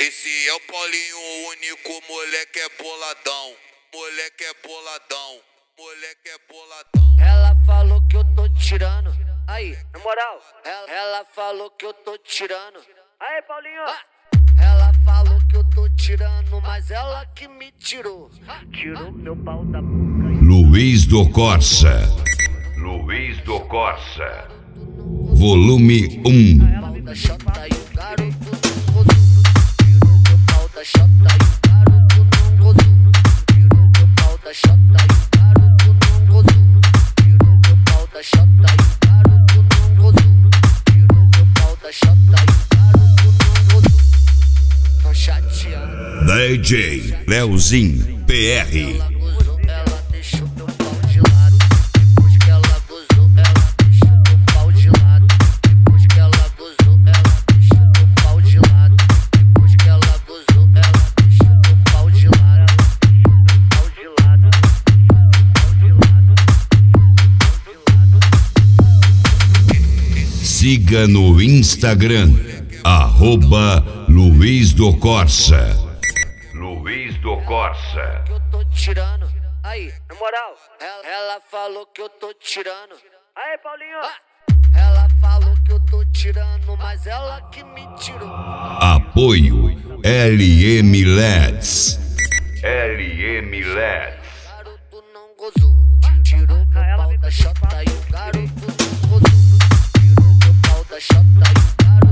Esse é o Paulinho, o único moleque é boladão. Moleque é boladão. Moleque é boladão. Ela falou que eu tô tirando. Aí, na moral. Ela falou que eu tô tirando. Aí, Paulinho. Ela falou que eu tô tirando, mas ela que me tirou. Tirou meu pau da boca. Luiz do Corsa. Luiz do Corsa. Volume 1. Pau da chota e o garoto não gozou. Tirou meu pau da chota e o garoto não gozou. Tirou meu pau da chota e o garoto não gozou. Tirou meu pau da chota e o garoto não gozou. Tirou meu pau da chota e o garoto não gozou. Tô chateado. DJ Leozinho PR. Ela gozou, ela deixou meu pau de lado. Depois que ela gozou, ela deixou meu pau de lado. Depois que ela gozou, ela deixou meu pau de lado. Depois que ela gozou, ela deixou meu pau de lado. Pau de lado. Pau de lado. Siga no Instagram, @Luiz do Corsa. Luiz do Corsa. Que eu tô tirando. Aí, na moral. Ela falou que eu tô tirando. Aí, Paulinho. Ela falou que eu tô tirando, mas ela que me tirou. Apoio LM LEDs. LM LEDs. O garoto não gozou. Tirou meu pau da chota e o garoto não gozou. Tirou meu pau da chota e o garoto